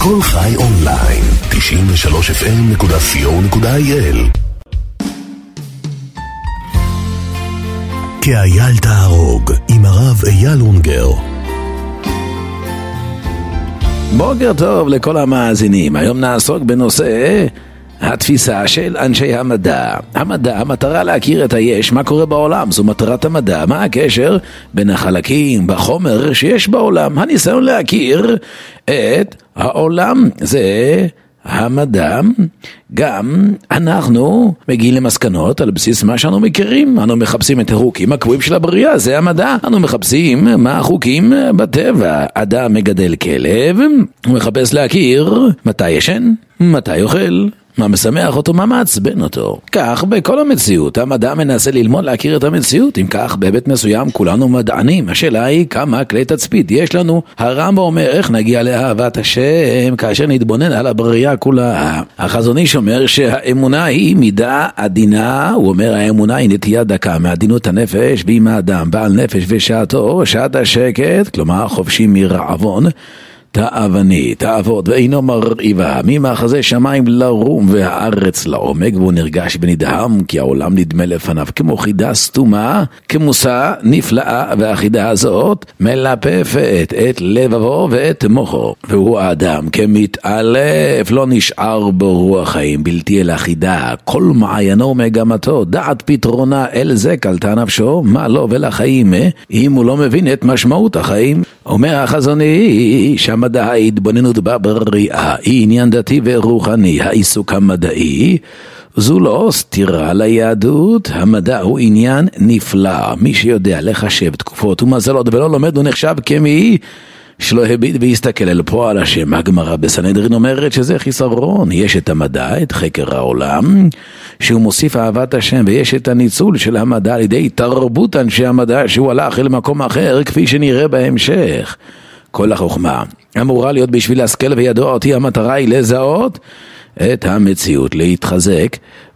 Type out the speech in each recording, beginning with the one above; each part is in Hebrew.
כל חי אונליין, 93fm.co.il. כאייל תהרוג עם הרב אייל אונגר. בוקר טוב לכל המאזינים. היום נעסוק בנושא התפיסה של אנשי המדע. המטרה להכיר את היש, מה קורה בעולם, זו מטרת המדע. מה הקשר בין החלקים בחומר שיש בעולם? הניסיון להכיר את העולם, זה המדע. גם אנחנו מגיעים למסקנות על בסיס מה שאנו מכירים. אנו מחפשים את החוקים הקבועים של הבריאה, זה המדע. אנו מחפשים מה החוקים בטבע. אדם מגדל כלב, הוא מחפש להכיר מתי ישן, מתי אוכל, מה משמח אותו, מה מעצבן אותו. כך בכל המציאות, המדע מנסה ללמוד להכיר את המציאות. אם כך, בהיבט מסוים כולנו מדענים. השאלה היא כמה כלי תצפית יש לנו. הרמב"ם אומר איך נגיע לאהבת השם כאשר נתבונן על הבריאה כולה. החזון איש אומר שהאמונה היא מידה עדינה. הוא אומר האמונה היא נטייה דקה מעדינות הנפש, ואם האדם בעל נפש ושעתו, שעת השקט, כלומר חופשי מרעבון, תאווני, תעבוד ואינו מרעיבה, ממאחזי שמיים לרום והארץ לעומק, והוא נרגש ונדהם כי העולם נדמה לפניו כמו חידה סתומה, כמוסה נפלאה, והחידה הזאת מלפפת את לבבו ואת מוחו, והוא האדם כמתעלף, לא נשאר בו רוח חיים, בלתי אל החידה, כל מעיינו מגמתו, דעת פתרונה אל זה קלטה נפשו, מה לו ולחיים, אם הוא לא מבין את משמעות החיים. אומר החזון איש, המדע ההתבוננות בבריאה היא עניין דתי ורוחני. העיסוק המדעי זו לא סתירה ליהדות. המדע הוא עניין נפלא. מי שיודע לחשב תקופות ומזלות ולא לומד הוא נחשב כמי שלא הביט ויסתכל אל פועל השם. הגמרא בסנהדרין אומרת שזה חיסרון. יש את המדע, את חקר העולם, שהוא מוסיף אהבת השם, ויש את הניצול של המדע על ידי תרבות אנשי המדע, שהוא הלך אל מקום אחר כפי שנראה בהמשך. כל החוכמה אמורה להיות בשביל להשכל וידוע אותי. המטרה היא לזהות את המציאות, להתחזק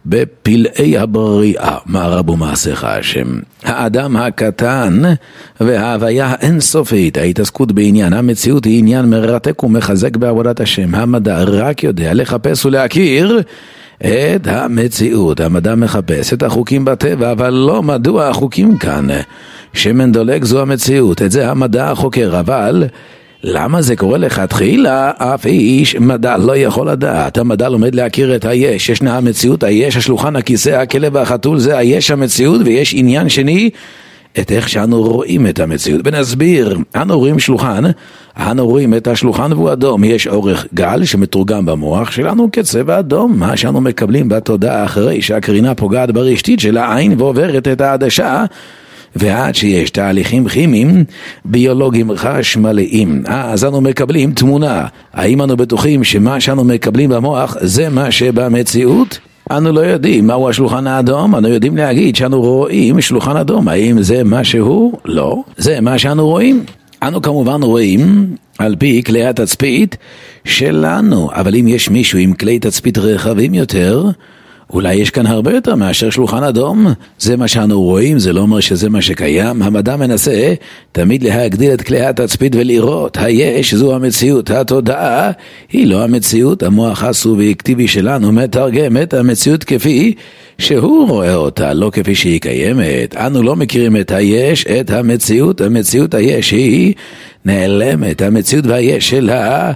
בפלאי הבריאה. מה רבו מעשיך השם. האדם הקטן וההוויה האינסופית, ההתעסקות בעניין המציאות היא עניין מרתק ומחזק בעבודת השם. המדע רק יודע לחפש ולהכיר את המציאות. המדע מחפש את החוקים בטבע, אבל לא מדוע החוקים כאן. שמן דולק זו המציאות, את זה המדע חוקר, אבל למה זה קורה לכתחילה? אף איש מדע לא יכול לדעת. המדע לומד להכיר את היש. ישנה המציאות, היש, השולחן, הכיסא, הכלב והחתול, זה היש המציאות. ויש עניין שני, את איך שאנו רואים את המציאות. ונסביר, אנו רואים שולחן, אנו רואים את השולחן והוא אדום. יש אורך גל שמתורגם במוח שלנו כצבע אדום. מה שאנו מקבלים בתודעה אחרי שהקרינה פוגעת ברשתית של העין ועוברת את העדשה, ועד שיש תהליכים כימיים, ביולוגיים חשמליים, אז אנו מקבלים תמונה. האם אנו בטוחים שמה שאנו מקבלים במוח זה מה שבמציאות? אנו לא יודעים מהו השולחן האדום. אנו יודעים להגיד שאנו רואים שולחן אדום. האם זה מה שהוא? לא, זה מה שאנו רואים. אנו כמובן רואים על פי כלי התצפית שלנו, אבל אם יש מישהו עם כלי תצפית רחבים יותר, אולי יש כאן הרבה יותר מאשר שולחן אדום. זה מה שאנו רואים, זה לא אומר שזה מה שקיים. המדע מנסה תמיד להגדיל את כלי התצפית ולראות היש זו המציאות. התודעה היא לא המציאות. המוח הסובייקטיבי שלנו מתרגם את המציאות כפי שהוא רואה אותה, לא כפי שהיא קיימת. אנו לא מכירים את היש, את המציאות. המציאות היש היא נעלמת. המציאות והיש של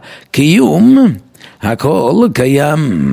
הקיום, הכל קיים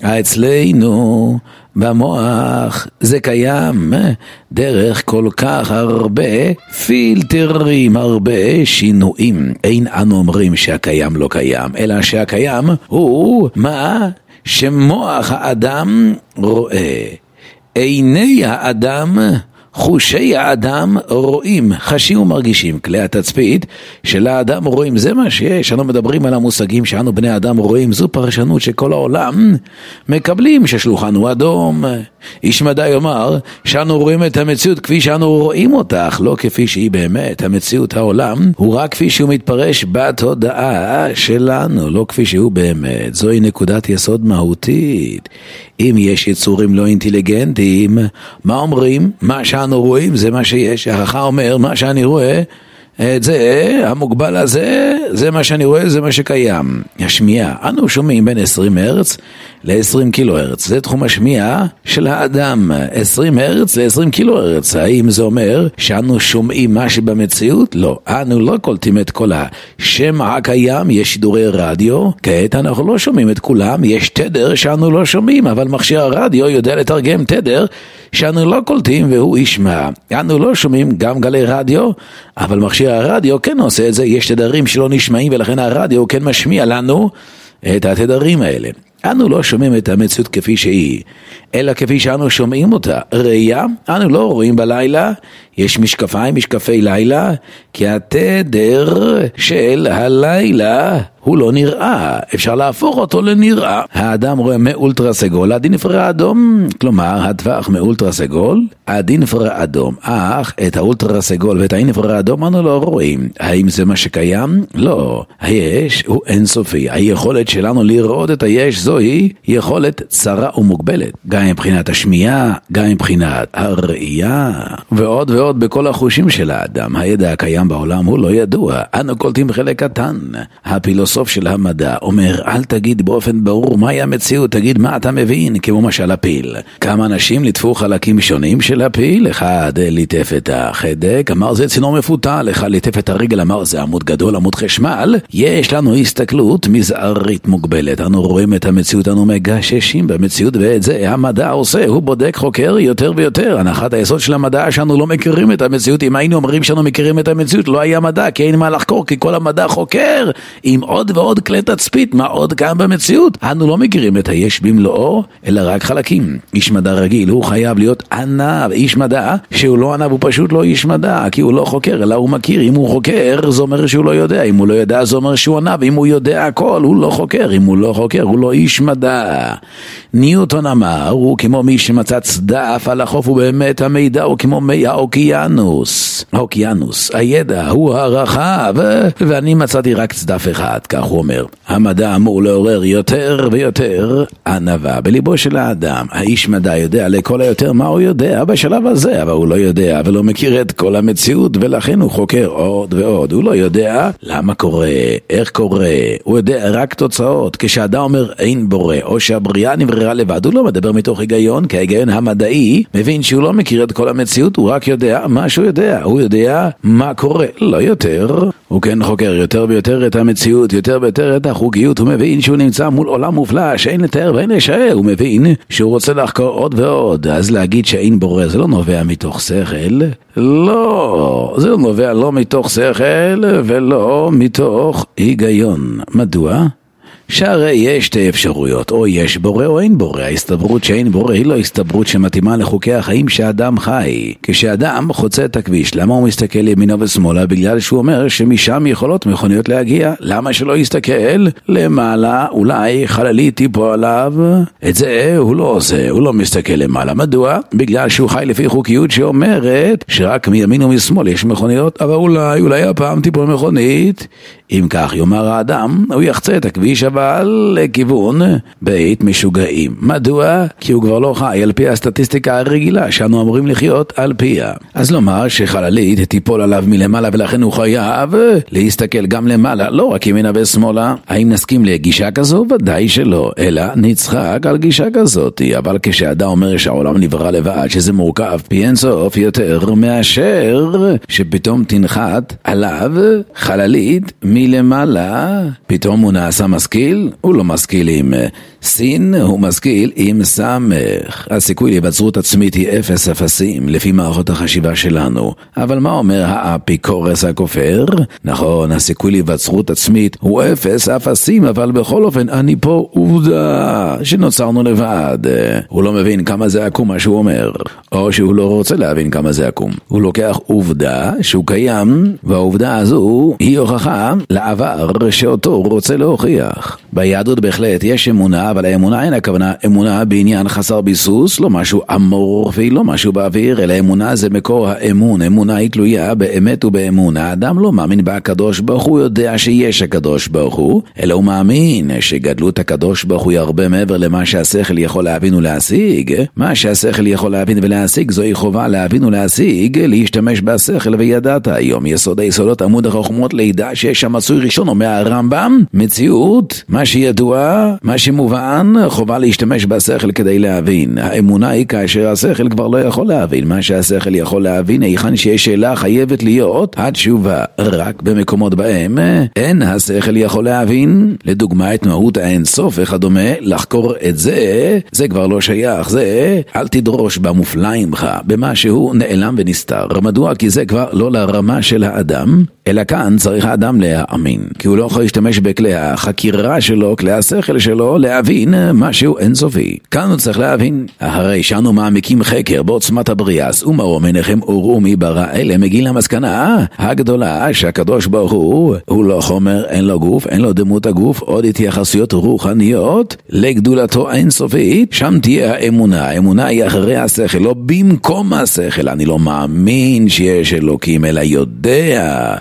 אצלנו במוח. זה קיים דרך כל כך הרבה פילטרים, הרבה שינויים. אין אנו אומרים שהקיים לא קיים, אלא שהקיים הוא מה שמוח האדם רואה. עיני האדם, חושי האדם רואים, חשים ומרגישים. כלי התצפית של האדם רואים, זה מה שיש. אנו מדברים על המושגים שאנו בני אדם רואים. זו פרשנות שכל העולם מקבלים, ששולחן הוא אדום. איש מדע יאמר שאנו רואים את המציאות כפי שאנו רואים אותך, לא כפי שהיא באמת. המציאות, העולם, הוא רק כפי שהוא מתפרש בתודעה שלנו, לא כפי שהוא באמת. זוהי נקודת יסוד מהותית. אם יש יצורים לא אינטליגנטיים, מה אומרים? מה שאנו רואים זה מה שיש. החכם אומר, מה שאני רואה את זה, המוגבל הזה, זה מה שאני רואה, זה מה שקיים. השמיעה, אנו שומעים בין 20 הרץ ל-20 קילו הרץ. זה תחום השמיעה של האדם, 20 הרץ ל-20 קילו הרץ. האם זה אומר שאנו שומעים מה שבמציאות? לא, אנו לא קולטים את כל השמע הקיים, יש שידורי רדיו, כעת אנחנו לא שומעים את כולם, יש תדר שאנו לא שומעים, אבל מכשיר הרדיו יודע לתרגם תדר שאנו לא קולטים והוא ישמע. אנו לא שומעים גם גלי רדיו, אבל מכשיר הרדיו כן עושה את זה, יש תדרים שלא נשמעים ולכן הרדיו כן משמיע לנו את התדרים האלה. אנו לא שומעים את המציאות כפי שהיא, אלא כפי שאנו שומעים אותה. ראייה, אנו לא רואים בלילה, יש משקפי לילה, כי התדר של הלילה הוא לא נראה, אפשר להפוך אותו לנראה. האדם רואה מאולטרה סגול עד אינפרה אדום, כלומר הטווח מאולטרה סגול עד אינפרה אדום, אך את האולטרה סגול ואת האינפרה אדום אנו לא רואים. האם זה מה שקיים? לא. היש הוא אינסופי, היכולת שלנו לראות את היש זוהי יכולת צרה ומוגבלת, גם מבחינת השמיעה, גם מבחינת הראייה, ועוד ועוד בכל החושים של האדם. הידע הקיים בעולם הוא לא ידוע, אנו קולטים חלק קטן. הפילוסוף של המדע אומר, אל תגיד באופן ברור מהי המציאות, תגיד מה אתה מבין, כמו משל הפיל. כמה אנשים ליטפו חלקים שונים של הפיל, אחד ליטף את החדק, אמר זה צינור מפותל, אחד ליטף את הרגל, אמר זה עמוד גדול, עמוד חשמל. יש לנו הסתכלות מזערית מוגבלת, אנו רואים את המציאות, אנו מגששים במציאות, ואת זה המדע עושה, הוא בודק, חוקר יותר ויותר. הנחת היסוד של המדע שאנו לא מכירים את המציאות. אם היינו אומרים שאנו מכירים את המציאות, לא היה מדע, כי אין מה לחקור, כי כל המדע חוקר עם עוד ועוד כלי תצפית, מה עוד כאן במציאות. אנו לא מכירים את היש במלואו, אלא רק חלקים. איש מדע רגיל, הוא חייב להיות ענב. איש מדע שהוא לא ענב, הוא פשוט לא איש מדע, כי הוא לא חוקר, אלא הוא מכיר. אם הוא חוקר, זה אומר שהוא לא יודע. אם הוא לא יודע, זה אומר שהוא ענב. אם הוא יודע הכל, הוא לא חוקר. אם הוא לא חוקר, הוא לא איש מדע. ניוטון אמר, הוא כמו מי שמצא צדף על החוף, ובאמת המידע הוא כמו מי האוקיינוס. האוקיינוס, הידע הוא הרחב, ואני מצאתי רק צדף אחד, כך הוא אומר. המדע אמור לעורר יותר ויותר ענווה בליבו של האדם. האיש מדע יודע לכל היותר מה הוא יודע בשלב הזה, אבל הוא לא יודע ולא מכיר את כל המציאות, ולכן הוא חוקר עוד ועוד. הוא לא יודע למה קורה, איך קורה, הוא יודע רק תוצאות. כשאדם אומר אין בורא, או שהבריאה נבראה לבד, הוא לא מדבר מתוך היגיון, כי ההיגיון המדעי מבין שהוא לא מכיר את כל המציאות, הוא רק יודע מה שהוא יודע, הוא יודע מה קורה, לא יותר. הוא כן חוקר יותר ויותר את המציאות, יותר ויותר את החוקיות, הוא מבין שהוא נמצא מול עולם מופלא שאין לתאר ואין לשער, הוא מבין שהוא רוצה לחקור עוד ועוד. אז להגיד שאין בורא זה לא נובע מתוך שכל, לא, זה לא נובע לא מתוך שכל ולא מתוך היגיון. מדוע? שהרי יש שתי אפשרויות, או יש בורא או אין בורא. ההסתברות שאין בורא היא לא הסתברות שמתאימה לחוקי החיים שאדם חי. כשאדם חוצה את הכביש, למה הוא מסתכל ימינה ושמאלה? בגלל שהוא אומר שמשם יכולות מכוניות להגיע. למה שלא יסתכל למעלה? אולי חללית טיפו עליו? את זה הוא לא עושה, הוא לא מסתכל למעלה. מדוע? בגלל שהוא חי לפי חוקיות שאומרת שרק מימין ומשמאל יש מכוניות, אבל אולי הפעם טיפו מכונית. אם כך יאמר האדם, הוא יחצה את הכביש אבל לכיוון בית משוגעים. מדוע? כי הוא כבר לא חי על פי הסטטיסטיקה הרגילה שאנו אמורים לחיות על פיה. אז לומר שחללית תיפול עליו מלמעלה ולכן הוא חייב להסתכל גם למעלה, לא רק ימינה ושמאלה. האם נסכים לגישה כזו? ודאי שלא, אלא נצחק על גישה כזאת. אבל כשאדם אומר שהעולם נברא לבד, שזה מורכב פי אין סוף יותר מאשר שפתאום תנחת עליו חללית מלמעלה, פתאום הוא נעשה משכיל? הוא לא משכיל עם סין, הוא משכיל עם סמך. הסיכוי להיווצרות עצמית היא 0 אפסים לפי מערכות החשיבה שלנו. אבל מה אומר האפיקורס הכופר? נכון, הסיכוי להיווצרות עצמית הוא 0 אפסים, אבל בכל אופן אני פה עובדה שנוצרנו לבד. הוא לא מבין כמה זה עקום מה שהוא אומר, או שהוא לא רוצה להבין כמה זה עקום. הוא לוקח עובדה שהוא קיים, והעובדה הזו היא הוכחה לעבר שאותו הוא רוצה להוכיח. ביהדות בהחלט יש אמונה, אבל האמונה אין הכוונה אמונה בעניין חסר ביסוס, לא משהו אמורפי, לא משהו באוויר, אלא אמונה זה מקור האמון. אמונה היא תלויה באמת ובאמון. האדם לא מאמין בקדוש ברוך הוא, יודע שיש הקדוש ברוך הוא, אלא הוא מאמין שגדלות הקדוש ברוך הוא הרבה מעבר למה שהשכל יכול להבין ולהשיג. מה שהשכל יכול להבין ולהשיג זוהי חובה להבין ולהשיג, להשתמש בשכל. וידעת היום יסוד היסודות עמוד החוכמות לידע שיש שם מצוי ראשון אומר הרמב"ם, מציאות, מה שידוע, מה שמובן, חובה להשתמש בשכל כדי להבין. האמונה היא כאשר השכל כבר לא יכול להבין. מה שהשכל יכול להבין, היכן שיש שאלה חייבת להיות התשובה. רק במקומות בהם אין השכל יכול להבין, לדוגמה את מהות האינסוף וכדומה, לחקור את זה כבר לא שייך. זה אל תדרוש במופלאים לך, במה שהוא נעלם ונסתר. מדוע? כי זה כבר לא לרמה של האדם, אלא כאן צריך האדם להאמין, כי הוא לא יכול להשתמש בכלי החקירה שלו, כלי השכל שלו, להבין משהו אינסופי. כאן הוא צריך להבין, הרי שאנו מעמיקים חקר בעוצמת הבריאה, ומראו מנחם אורו מברא אלה, מגיעים למסקנה הגדולה שהקדוש ברוך הוא לא חומר, אין לו גוף, אין לו דמות הגוף, עוד התייחסויות רוחניות לגדולתו האינסופית. שם תהיה האמונה. האמונה היא אחרי השכל, לא במקום השכל. אני לא מאמין שיש אלוקים, אלא יודע.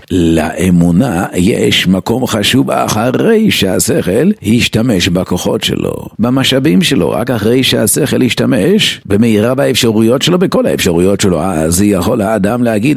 לאמונה יש מקום חשוב אחרי שהשכל ישתמש בכוחות שלו, במשאבים שלו. רק אחרי שהשכל ישתמש במהירה באפשרויות שלו, בכל האפשרויות שלו, אז יכול האדם להגיד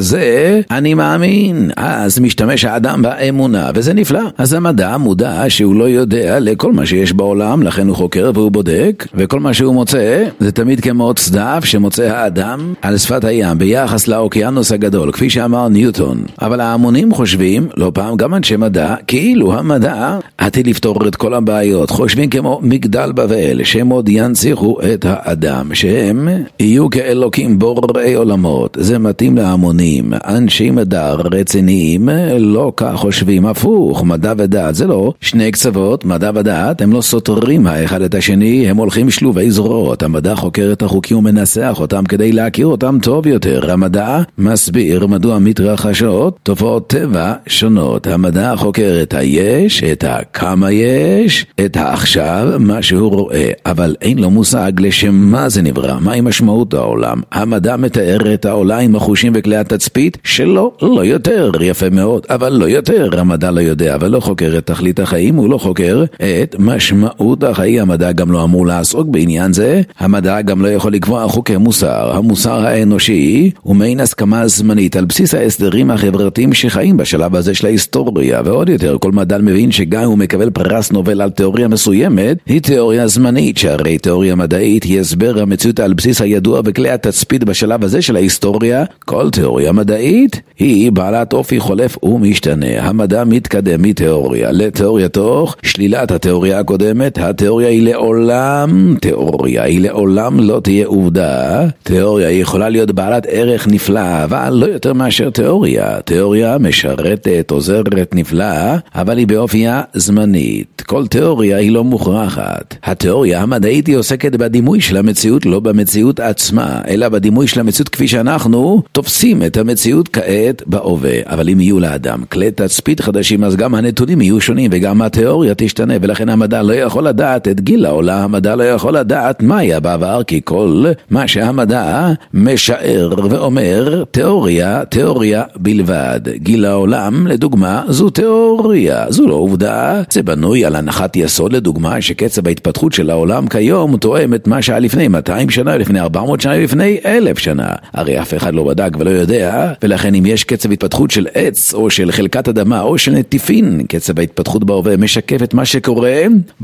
בזה אני מאמין. אז משתמש האדם באמונה, וזה נפלא. אז המדע מודע שהוא לא יודע לכל מה שיש בעולם, לכן הוא חוקר והוא בודק, וכל מה שהוא מוצא זה תמיד כמו צדף שמוצא האדם על שפת הים ביחס לאוקיינוס הגדול, כפי שאמר ניוטון. אבל ההמונים חושבים, לא פעם גם אנשי מדע, כאילו המדע עתיד לפתור את כל הבעיות. חושבים כמו מגדל בבל, שהם עוד ינציחו את האדם, שהם יהיו כאלוקים בוראי עולמות. זה מתאים להמונים. אנשי מדע רציניים לא כך חושבים, הפוך. מדע ודעת זה לא שני קצוות. מדע ודעת הם לא סותרים האחד את השני, הם הולכים שלובי זרועות. המדע חוקר את החוקים ומנסח אותם כדי להכיר אותם טוב יותר. המדע מסביר מדוע מתרחשות תופעות טבע שונות. המדע חוקר את היש, את הכמה יש, את העכשיו, מה שהוא רואה, אבל אין לו מושג לשם מה זה נברא, מהי משמעות העולם. המדע מתאר את העולם עם החושים וכלי התצפית שלו, לא יותר. יפה מאוד, אבל לא יותר. המדע לא יודע, אבל לא חוקר את תכלית החיים, הוא לא חוקר את משמעות החיים. המדע גם לא אמור לעסוק בעניין זה. המדע גם לא יכול לקבוע חוקי מוסר. המוסר האנושי הוא מעין הסכמה זמנית על בסיס ההסדרים החברתיים שחיים בשלב הזה של ההיסטוריה. ועוד יותר, כל מדען מבין שגם הוא מקבל פרס נובל על תיאוריה מסוימת, היא תיאוריה זמנית, שהרי תיאוריה מדעית היא הסבר המציאות על בסיס הידוע וכלי התצפית בשלב הזה של ההיסטוריה. כל תיאוריה מדעית היא בעלת אופי חולף ומשתנה. המדע מתקדם מתיאוריה לתיאוריה תוך שלילת התיאוריה הקודמת. התיאוריה היא לעולם תיאוריה, היא לעולם לא תהיה עובדה. תיאוריה יכולה להיות בעלת ערך נפלא, אבל לא יותר מאשר תיאוריה. תיאוריה משרתת, עוזרת, נפלאה, אבל היא באופייה זמנית. כל תיאוריה היא לא מוכרחת. התיאוריה המדעית היא עוסקת בדימוי של המציאות, לא במציאות עצמה, אלא בדימוי של המציאות כפי שאנחנו תופסים את המציאות כעת בהווה. אבל אם יהיו לאדם כלי תצפית חדשים, אז גם הנתונים יהיו שונים וגם התיאוריה תשתנה, ולכן המדע לא יכול לדעת את גיל העולם. המדע לא יכול לדעת מה היה בעבר, כי כל מה שהמדע משער ואומר תיאוריה, תיאוריה בלבד. גיל העולם לדוגמה זו תיאוריה, זו לא עובדה. זה בנוי על הנחת יסוד לדוגמה שקצב ההתפתחות של העולם כיום תואם את מה שהיה לפני 200 שנה, לפני 400 שנה, לפני 1000 שנה. הרי אף אחד לא בדק ולא יודע, ולכן אם יש קצב התפתחות של עץ או של חלקת אדמה או של נטיפין, קצב ההתפתחות בהווה משקף את מה שקורה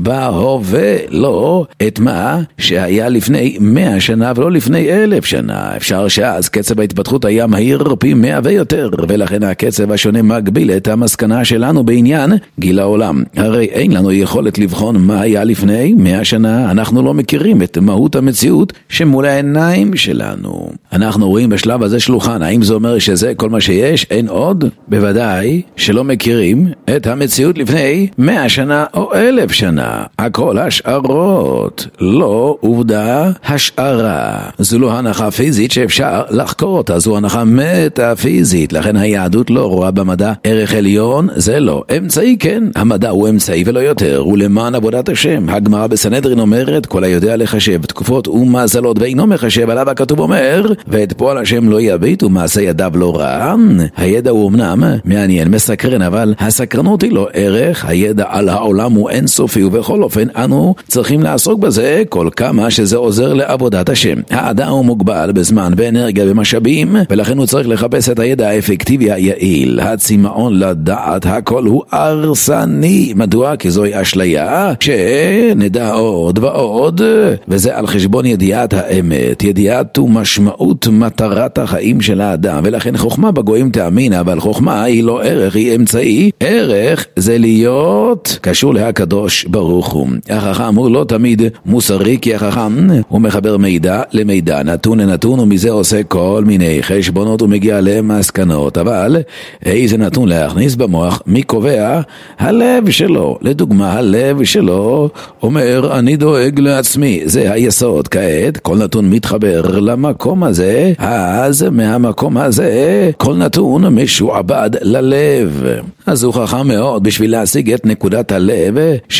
בהווה, לא את מה שהיה לפני 100 שנה ולא לפני 1000 שנה. אפשר שאז קצב ההתפתחות היה מהיר פי 100 ויותר, ולכן הקצב השונה מגביל את המסקנה שלנו בעניין גיל העולם. הרי אין לנו יכולת לבחון מה היה לפני 100 שנה. אנחנו לא מכירים את מהות המציאות שמול העיניים שלנו. אנחנו רואים בשלב הזה שלוחן. האם זה אומר שזה כל מה שיש? אין עוד? בוודאי שלא מכירים את המציאות לפני 100 שנה או 1000 שנה. הכל השערות, לא עובדה השערה. זו לא הנחה פיזית שאפשר לחקור אותה, זו הנחה מטאפיזית. לכן היהדות לא רואה במדע ערך עליון, זה לא. אמצעי כן, המדע הוא אמצעי ולא יותר, ולמען עבודת השם. הגמרא בסנהדרין אומרת, כל היודע לחשב תקופות ומזלות ואינו מחשב, עליו הכתוב אומר, ואת פועל השם לא יביט ומעשה ידיו לא רע. הידע הוא אמנם מעניין, מסקרן, אבל הסקרנות היא לא ערך. הידע על העולם הוא אינסופי, ובכל אופן אנו צריכים לעסוק בזה כל כמה שזה עוזר לעבודת השם. האדם הוא מוגבל בזמן, באנרגיה, במשאבים, ולכן הוא צריך לחפש את הידע האפקטיבי היעיל. הצמאון לדעת הכל הוא הרסני. מדוע? כי זוהי אשליה שנדע עוד ועוד, וזה על חשבון ידיעת האמת. ידיעת ומשמעות מטרת החיים של האדם, ולכן חוכמה בגויים תאמין, אבל חוכמה היא לא ערך, היא אמצעי. ערך זה להיות קשור להקדוש ברוך הוא. החכם הוא לא תמיד מוסרי, כי החכם הוא מחבר מידע למידע, נתון לנתון, ומזה עושה כל מיני חשבונות ומגיע למסקנות. אבל איזה נתון להכניס במוח? מי קובע? הלב שלו. לדוגמה, הלב שלו אומר, אני דואג לעצמי. זה היסוד. כעת כל נתון מתחבר למקום הזה, אז מהמקום הזה כל נתון משועבד ללב. אז הוא חכם מאוד בשביל להשיג את נקודת הלב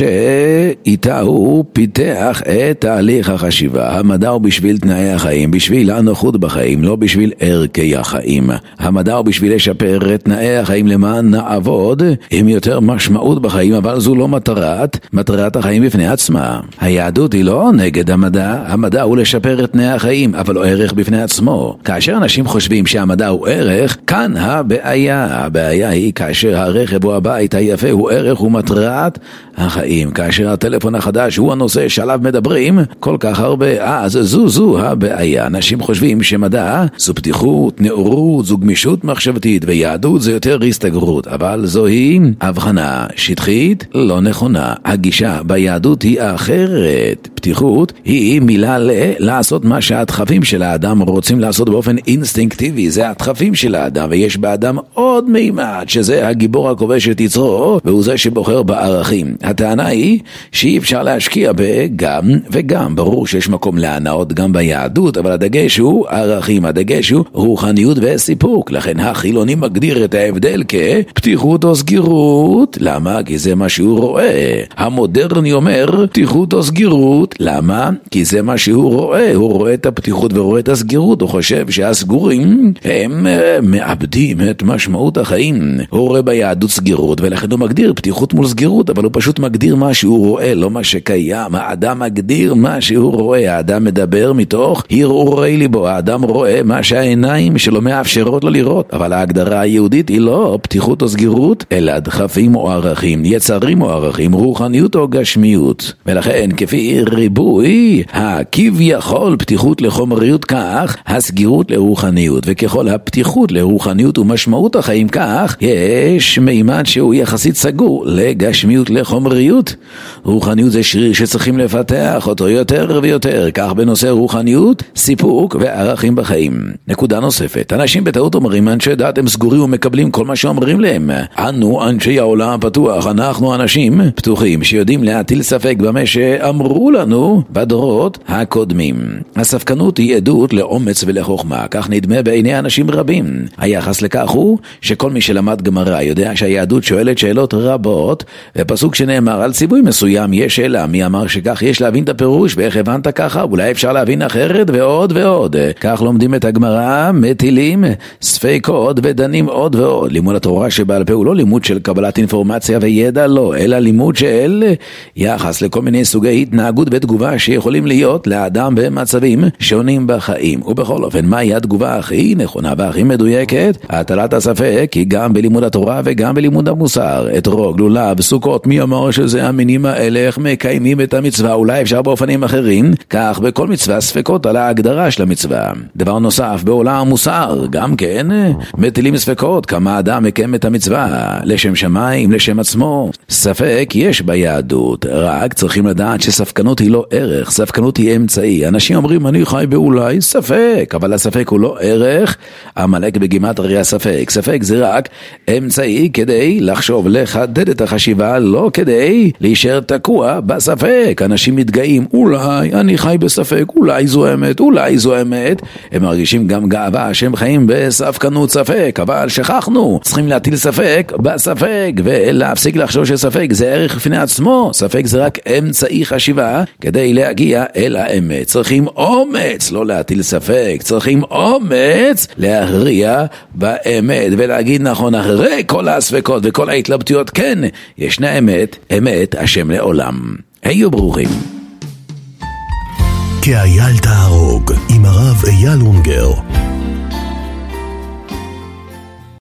שאיתה הוא פיתח את תהליך החשיבה. המדע הוא בשביל תנאי החיים, בשביל הנוחות בחיים, לא בשביל ערכי החיים. המדע הוא בשביל לשפר את תנאי החיים למען נעבוד עם יותר משמעות בחיים, אבל זו לא מטרת החיים בפני עצמה. היהדות היא לא נגד המדע. המדע הוא לשפר את תנאי החיים, אבל לא ערך בפני עצמו. כאשר אנשים חושבים שהמדע הוא ערך, כאן הבעיה. הבעיה היא כאשר הרכב או הבית היפה הוא ערך ומטרת החיים. כאשר הטלפון החדש הוא הנושא שעליו מדברים כל כך הרבה, אז זו הבעיה. אנשים חושבים שמדע זו פתיחות, נאורות, זו גמישות מחשבתית, ויהדות זה יותר הסתגרות, אבל זוהי הבחנה שטחית לא נכונה. הגישה ביהדות היא אחרת. פתיחות היא מילה לעשות מה שהדחפים של האדם רוצים לעשות באופן אינסטינקטיבי. זה הדחפים של האדם, ויש באדם עוד מימד שזה הגיבור הכובש את יצרו, והוא זה שבוחר בערכים. הטענה היא שאי אפשר להשקיע בגם וגם. ברור שיש מקום להנאות גם ביהדות, אבל הדגש הוא ערכים, הדגש הוא רוחניות וסיפוק. לכן החילוני מגדיר את ההבדל כפתיחות או סגירות. למה? כי זה מה שהוא רואה. המודרני אומר פתיחות או סגירות. למה? כי זה מה שהוא רואה. הוא רואה את הפתיחות ורואה את הסגירות. הוא חושב שהסגורים הם מאבדים את משמעות החיים. הוא רואה ביהדות סגירות, ולכן הוא מגדיר פתיחות מול סגירות, אבל הוא פשוט מגדיר מה שהוא רואה, לא מה שקיים. האדם מגדיר מה שהוא רואה. האדם מדבר מתוך הרהורי ליבו. האדם רואה מה שהעיניים שלו מאפשרות לו לראות. אבל ההגדרה היהודית היא לא פתיחות או סגירות, אלא דחפים או ערכים, יצרים או ערכים, רוחניות או גשמיות. ולכן כפי ריבוי הכביכול פתיחות לחומריות, כך הסגירות לרוחניות, וככל הפתיחות לרוחניות ומשמעות החיים, כך יש מימד שהוא יחסית סגור לגשמיות, לחומריות. רוחניות זה שריר שצריכים לפתח אותו יותר ויותר. כך בנושא רוחניות, סיפוק וערכים בחיים. נקודה נוספת, אנשים בטעות אומרים אנשי דת הם סגורים ומקבלים כל מה שאומרים להם. אנו אנשי העולם הפתוח, אנחנו אנשים פתוחים שיודעים להטיל ספק במה שאמרו לנו בדורות הקודמים. הספקנות היא עדות לאומץ ולחוכמה, כך נדמה בעיני אנשים רבים. היחס לכך הוא שכל מי שלמד גמרא יודע שהיהדות שואלת שאלות רבות, ופסוק שנאמר על ציווי מסוים יש שאלה, מי אמר שכך יש להבין את הפירוש, ואיך הבנת ככה, אולי אפשר להבין אחרת, ועוד ועוד. כך לומדים את הגמרא, מטילים ספקות ודנים עוד ועוד. לימוד התורה שבעל פה הוא לא לימוד של קבלת אינפורמציה וידע, לא, אלא לימוד של יחס לכל מיני סוגי התנהגות ותגובה שיכולים להיות לאדם במצבים שונים בחיים. ובכל אופן, מהי התגובה הכי נכונה והכי מדויקת? הטלת הספק היא גם בלימוד התורה וגם בלימוד המוסר. אתרוג, לולב, סוכות, מי אמר שזה המינים האלה, איך מקיימים את המצווה, אולי אפשר באופנים אחרים. כך בכל מצווה ספקות על ההגדרה של המצווה. דבר נוסף, בעולם המוסר גם כן מטילים ספקות, כמה אדם מקיים את המצווה, לשם שמיים, לשם עצמו. ספק יש ביהדות, רק צריכים לדעת שספקנות היא לא ערך, ספקנות היא אמצעי. אנשים אומרים אני חי באולי, ספק, אבל הספק הוא לא ערך. עמלק בגימטריה ספק. ספק זה רק אמצעי כדי לחשוב, לחדד את החשיבה, לא כדי להישאר תקוע בספק. אנשים מתגאים, אולי אני חי בספק, אולי זו אמת, אולי זו אמת. הם מרגישים גם גאווה שהם חיים בספקנות ספק, אבל שכחנו, צריכים להטיל ספק בספק ולהפסיק לחשוב שספק זה ערך בפני עצמו. ספק זה רק אמצעי חשיבה כדי להגיע אל האמת. צריכים אומץ לא להטיל ספק, צריכים אומץ להכריע באמת ולהגיד נכון אחרי כל הספקות וכל ההתלבטויות, כן, ישנה אמת, אמת השם לעולם. היו ברוכים. כאייל תהרוג עם הרב אייל אונגר.